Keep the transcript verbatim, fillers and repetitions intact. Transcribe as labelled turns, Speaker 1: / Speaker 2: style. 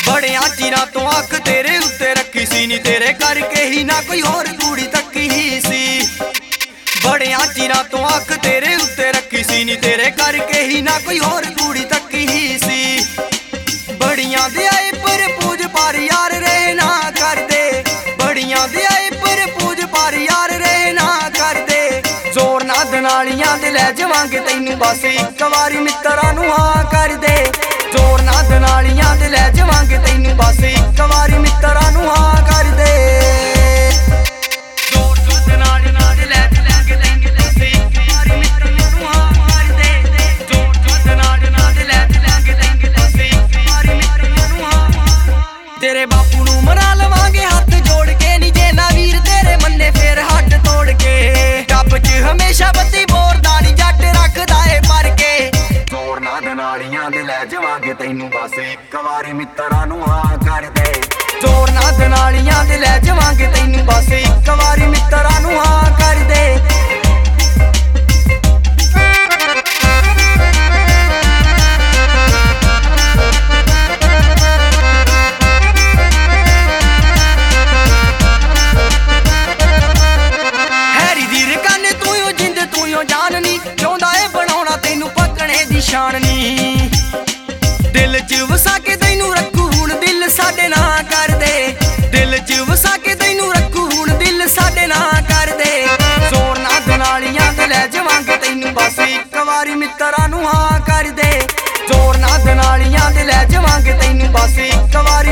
Speaker 1: बड़िया चिरां तो अख तेरे उत्ते रखी सी नी, तेरे करके ही ना कोई होर कुड़ी तकी ही सी। बड़िया चिरां तो अख तेरे उत्ते रखी सी नी, तेरे करके ही ना कोई होर कुड़ी तकी ही सी। बड़िया दे आए पर पूज पार यार रहे ना कर दे, बड़िया दे आए पर पूज पार यार रहे ना कर दे। जोर ना दनालियां दे लै जावांगे तैनू बस इक वारी मित्तरां नू हाँ कर दे। जोर ना दनालियां दे लै जावांगे तैनू बस इक वारी मित्तरां नू हाँ कर दे। जोर ना दनालियां दे लै जावांगे तैनू बस इक वारी मित्तरां नू हाँ कर दे। जोर ना दनालियां दे लै जावांगे तैनू बस इक वारी मित्तरां नू हाँ। तेरे बापू नू मना लवांगे हाथ जोड़ के नी, जे ना वीर तेरे मन्ने फिर हट तोड़ के। टप च हमेशा बत्ती बोरदा नी जट रखदा ए भर के। जोर ना दनालियां दे लै जावांगे तैनू बस इक वारी मित्तरां नू हाँ कर दे। जोर ना दनालियां दे लै जावांगे तैनू बस इक वारी मित्तरां नू हाँ कर दे। दिल च वसा के तैनू रखू हुण दिल साडे ना कर दे, दिल च वसा के तैनू रखू हुण दिल साडे ना कर दे। जोर ना दनालियां दे लै जावांगे तैनू बस इक वारी मित्तरां नू हाँ कर दे। जोर ना दनालियां दे लै जावांगे तैनू बस इक वारी